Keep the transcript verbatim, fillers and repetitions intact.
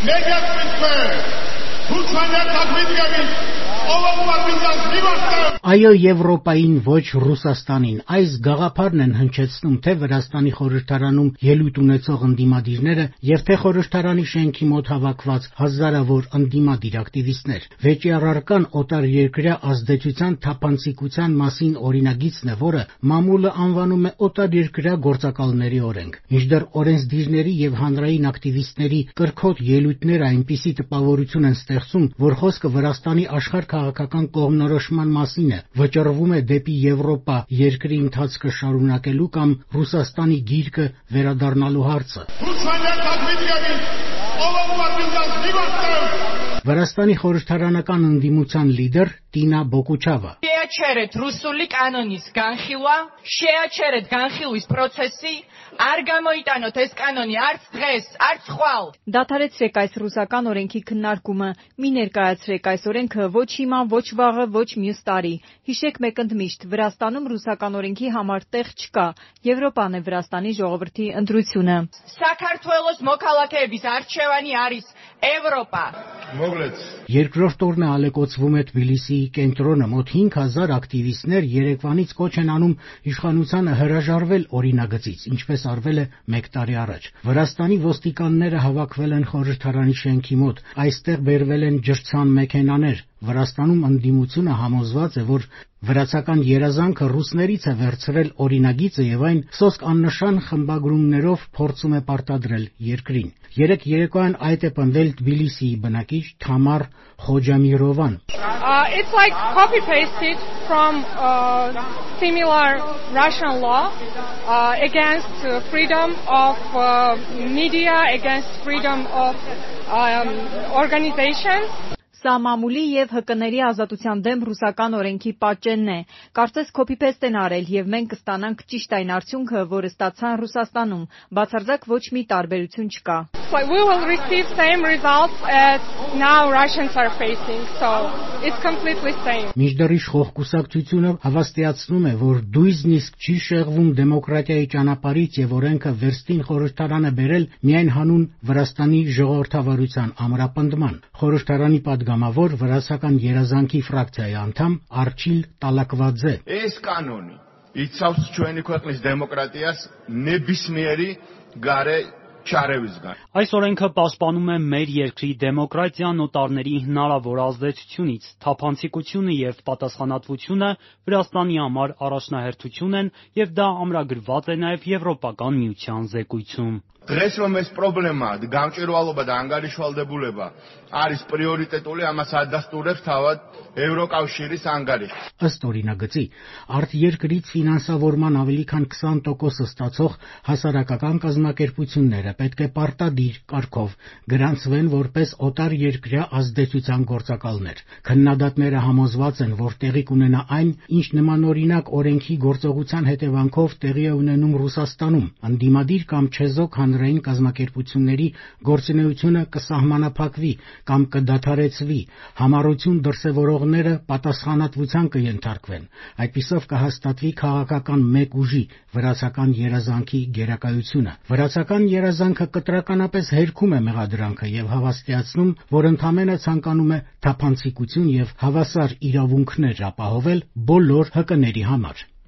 Այո Եվրոպային, ոչ Ռուսաստանին, այս գաղափարն են հնչեցնում թե Վրաստանի խորհրդարանում ելույթ ունեցող ընդդիմադիրները եւ թե խորհրդարանի շենքի մոտ հավաքված հազարավոր ընդդիմադիր ակտիվիստներ։ Վեճի առարկան օտարերկրյա ազդեցության թափանցիկության մասին օրինագիծն է, որը մամուլը անվանում է օտարերկրյա գործակալների օրենք։ Մինչդեռ օրենսդիրների եւ հանրային ակտիվիստների կրքոտ ելույթները այնպիսի տպավորություն են ստեղծում, որ խոսքը Վրաստանի աշխարհ քաղաքական կողմնորոշման մասին է, վճռվում է դեպի Եվրոպա երկրի ընթացքը շարունակելու կամ Ռուսաստանի գիրկը վերադառնալու հարցը։ Վրաստանի խորհրդարանական ընդդիմության լիդեր Տինա Բոկուչավա։ Შეაჩერეთ რუსული კანონის განხილვა, შეაჩერეთ განხილვის პროცესი, არ გამოიტანოთ ეს კანონი არც დღეს, არც ხვალ։ Դադարեցրեք այս ռուսական օրենքի քննարկումը, մի ներկայացրեք այս օրենքը ոչ հիմա, ոչ վաղը, ոչ մյուս տարի։ Հիշեք մեկ ընդմիշտ, Վրաստանում ռուսական օրենքի համար տեղ չկա։ Եվրոպան է Վրաստանի ժողովրդի ընտրությունը։ საქართველოს მოქალაქეების არჩევანი არის Եվրոպա։ Երկրորդ օրն է ալեկոծվում է Թբիլիսիի կենտրոնը, մոտ հինգ հազար ակտիվիստներ երեկվանից կոչ են անում իշխանությանը հրաժարվել օրինագծից, ինչպես արվել է մեկ տարի առաջ։ Վրաստանի ոստիկանները հավաքվել են խորհրդարանի շենքի մոտ, այստեղ բերվել են ջրցան մեքենաներ։ Վրաստանում ընդդիմությունը համոզված է, որ վրացական երազանքը ռուսներից է վերցրել օրինագիծը եւ այն սոսկ աննշան խմբագրումներով փորձում է պարտադրել երկրին։ Երեք երեկոյան այդ է պնդել Թբիլիսիի բնակիչ Թամար Խոջամիրովան։ It's like copy pasted from uh, similar Russian law uh, against uh, freedom of uh, media, against freedom of um, organizations. Սա մամուլի եւ հկների ազատության դեմ ռուսական օրենքի պատճենն է։ Կարծես կոպի-փեստ են արել եւ մենք կստանանք ճիշտ այն արդյունքը, որը ստացան Ռուսաստանում։ Բացարձակ ոչ մի տարբերություն չկա։ Like we will receive same results as now Russians are facing. So it's completely same. Մինչդեռ իշխող կուսակցությունը հավաստիացնում է, որ դույզնիսկ չի շեղվում դեմոկրատիայի ճանապարհից եւ օրենքը վերստին խորհրդարանը բերել միայն հանուն Վրաստանի ժողովրդավարության ամրապնդման։ Խորհրդարանի Գամավոր վրացական երազանքի ֆրակցիայի անդամ Արչիլ Տալակվաձե։ Այս կանոնի იცავს ჩვენი ქვეყნის դեմոկրատիას նებისმიერი գարե չարևիզգան։ Այս օրենքը պաշտպանում է մեր երկրի դեմոկրատիան օտարների հնարավոր ազդեցությունից, թափանցիկությունը եւ պատասխանատվությունը Վրաստանի համար առաջնահերթություն են եւ դա ամրագրված է նաեւ Եվրոպական միության զեկույցում։ Დღეს რომ ეს პრობლემა, გამჭვირვალობა და ანგარიშვალდებულება არის პრიორიტეტული, ამას ადასტურებს თავად Եվրոկავშირის անգարիշը։ Ըստ օրինագծի, արտերկրից ֆինանսավորման ավելի քան քսան տոկոս ստացող հասարակական կազմակերպությունները պետք է պարտադիր կարգով գրանցվեն որպես օտարերկրյա ազդեցության գործակալներ։ Քննադատները համոզված են, որ տեղի կունենա այն, ինչ նմանօրինակ օրենքի գործողության հետևանքով տեղի է ունենում Ռուսաստանում։ Ընդդիմադիր կամ չեզոք հանրային կազմակերպությունների գործունեությունը կսահմանափակվի կամ կդադարեցվի, համառություն դրսևորողները պատասխանատվության կենթարկվեն։ Այդպիսով կհաստատվի քաղաքական մեկ ուժի վրացական երազանքի գերակայությունը։ Վրացական երազանքը կտրականապես հերքում է մեղադրանքը եւ հավաստիացնում, որ ընդամենը ցանկանում է թափանցիկություն եւ հավասար իրավունքներ ապահովել բոլոր հկների համար։